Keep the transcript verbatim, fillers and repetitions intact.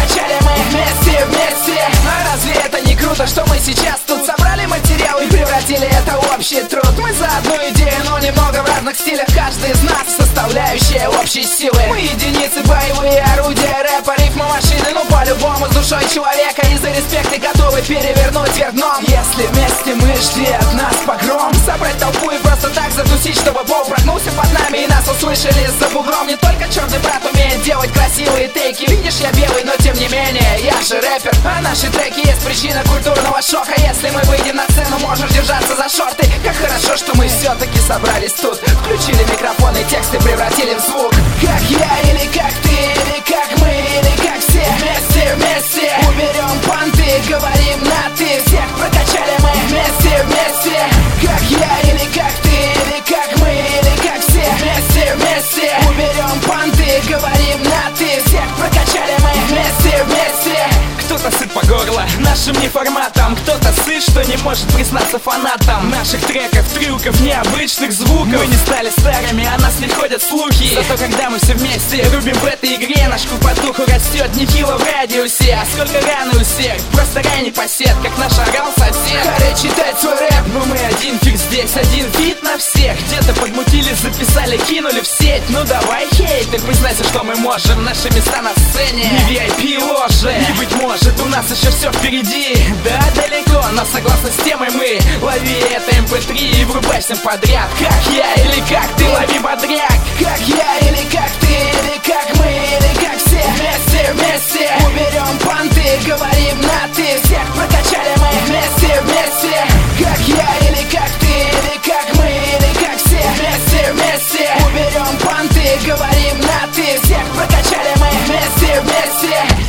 прокачали мы вместе, вместе. А разве это не круто, что мы сейчас тут собрали материал и превратили это в общий труд? Мы за одну идею, но немного в разных стилях. Каждый из нас составляющая общей силы. Мы единицы, боевые орудия, рэпа, рифма, машины. Ну по-любому с душой человека и за респект и готовы перевернуть вверх дном. Если вместе мы жди от нас погром, собрать толпу и просто так затусить, чтобы пол прогнулся под нами и нас услышали за бугром. Не только черный брат умеет делать красивые тейки. Видишь, я белый, но тем не менее я же рэпер. А наши треки есть причина культурного шока. Если мы выйдем на сцену, можешь держаться за шорты. Как хорошо, что мы все-таки собрались тут. Включили микрофон и тексты превратили в звук. Как я или как ты, или как мы, или как все. Вместе, вместе уберем понты, говорим на ты. Всех прокачали мы вместе, вместе. Как я или как ты, или как мы, или как все. Вместе, вместе уберем понты, говорим на ты. Всех прокачали мы вместе, вместе. Кто-то сыт по горло нашим неформатом, кто-то сыт, что не может признаться фанатам наших треков, трюков, необычных звуков. Мы не стали старыми, о нас не ходят слухи. Зато когда мы все вместе рубим в этой игре, наш клуб по духу растет нехило в радиусе. А сколько раны у всех, просто рай не посед, как наш орал сосед. Харе читать свой рэп, но мы один фиг здесь, один фит на всех. Где-то подмутили, записали, кинули в сеть. Ну давай, хейтер, признайся, что мы можем. Наши места на сцене, не ви ай пи ложи. И быть может, у нас еще все впереди. Да, далеко, но согласно с темой мы. Лови это эм пэ три и врубай всем подряд. Как я или как ты, лови бодряк. Как я или как ты, или как мы, или как все. Вместе, вместе уберем понты, говорим на ты. Всех прокачали мы вместе, вместе. Как я или как ты, или как мы, или как все. Вместе, вместе уберем понты, говорим на ты. Всех прокачали мы вместе, вместе.